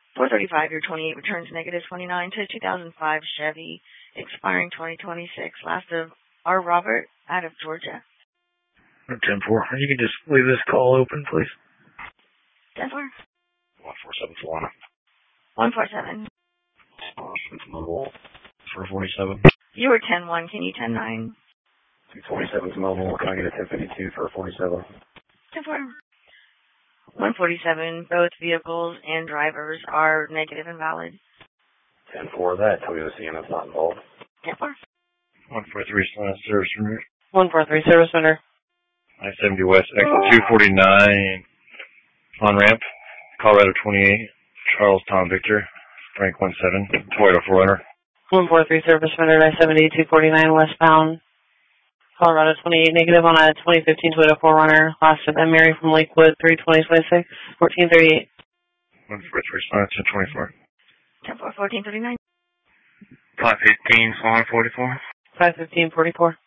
435, your 28 returns negative 29 to 2005 Chevy, expiring 2026. Last of R. Robert out of Georgia. 10-4. You can just leave this call open, please. 10-4. 147 147. Mobile. 447. You were 10-1. Can you 10-9? 247's mobile. Can I get a 1052 for 47? 10-4. 147. Both vehicles and drivers are negative and valid. 10-4 of that. Tell me the CNF's not involved. 10-4. 143 service center. 143 service center. I-70 West, exit 249, on-ramp, Colorado 28, Charles Tom Victor, Frank 17, Toyota 4Runner. 143 service center, I-70, 249 westbound, Colorado 28, negative on a 2015 Toyota 4Runner, last of them, Mary from Lakewood, 3/20/26, 1438. 143 response, 1024. 10-4, 1439. 515, Swan 44. 515-44.